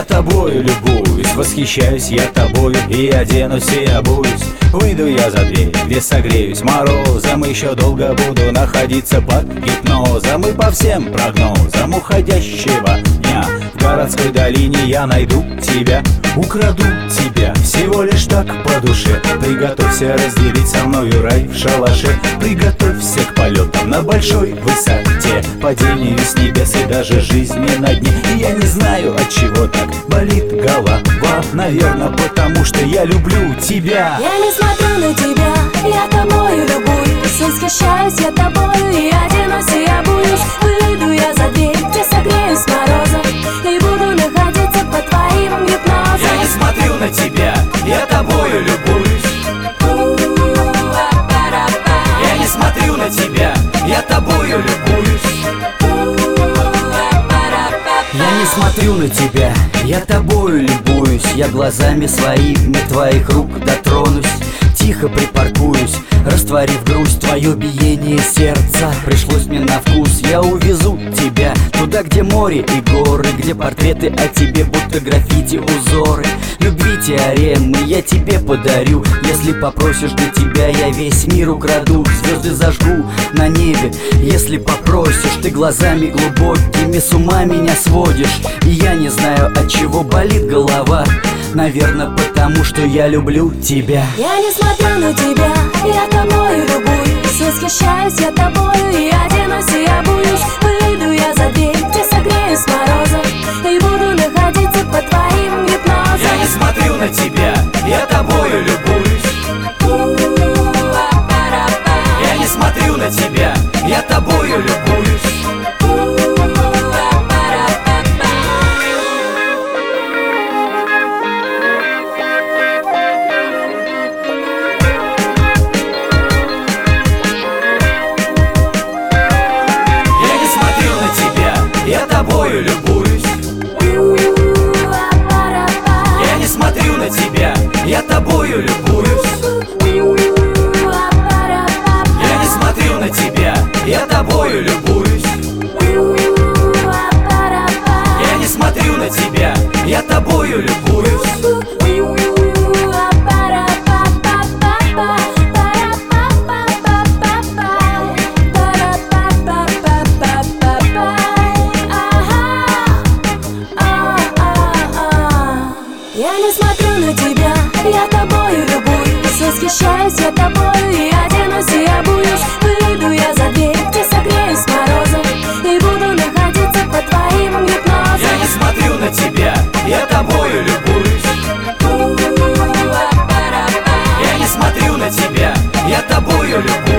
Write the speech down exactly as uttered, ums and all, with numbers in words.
тобою любуюсь, восхищаюсь я тобою. И оденусь, и обуюсь, выйду я за дверь, где согреюсь морозом. Еще долго буду находиться под гипнозом. И по всем прогнозам уходящего дня в городской долине я найду тебя, украду тебя, всего лишь так по душе. Приготовься разделить со мною рай в шалаше. Приготовься к полетам на большой высоте, падению с небес и даже жизни на дне. И я не знаю, от чего так болит голова. Наверное, потому что я люблю тебя. Я не смотрю на тебя, я тобою любуюсь, восхищаюсь я тобою. И оденусь, и обуюсь, выйду я за дверь, где согреюсь морозом, и буду находиться под твоим гипнозом. Я не смотрю на тебя, я тобою любуюсь. Я не смотрю на тебя, я тобою любуюсь. Я не смотрю на тебя, я тобою любуюсь. Я глазами своими твоих рук дотронусь, тихо припаркуюсь, растворив грусть, твое биение сердца. Пришлось мне на вкус, я увезу тебя туда, где море и горы, где портреты о тебе, будто граффити узоры. Любви теоремы я тебе подарю, если попросишь, для тебя я весь мир украду. Звезды зажгу на небе, если попросишь. Ты глазами глубокими с ума меня сводишь. И я не знаю, от чего болит голова. Наверное, потому что я люблю тебя. Я не смотрю на тебя, я тобою любуюсь, восхищаюсь я тобою. И оденусь, и обуюсь, выйду я за дверь, где согреюсь морозом, и буду находиться под твоим гипнозом. Я не смотрю на тебя, я тобою любуюсь. Я не смотрю на тебя, я тобою любуюсь. Я тобою любуюсь. Я не смотрю на тебя, я тобою любуюсь. Я не смотрю на тебя, я тобою любуюсь. Я не смотрю на тебя, я тобою любуюсь. Я не смотрю на тебя, я тобою любуюсь, восхищаюсь я тобою. И оденусь, и обуюсь, выйду я за дверь, где согреюсь морозом, и буду находиться под твоим гипнозом. Я не смотрю на тебя, я тобою любуюсь. Я не смотрю на тебя, я тобою любуюсь.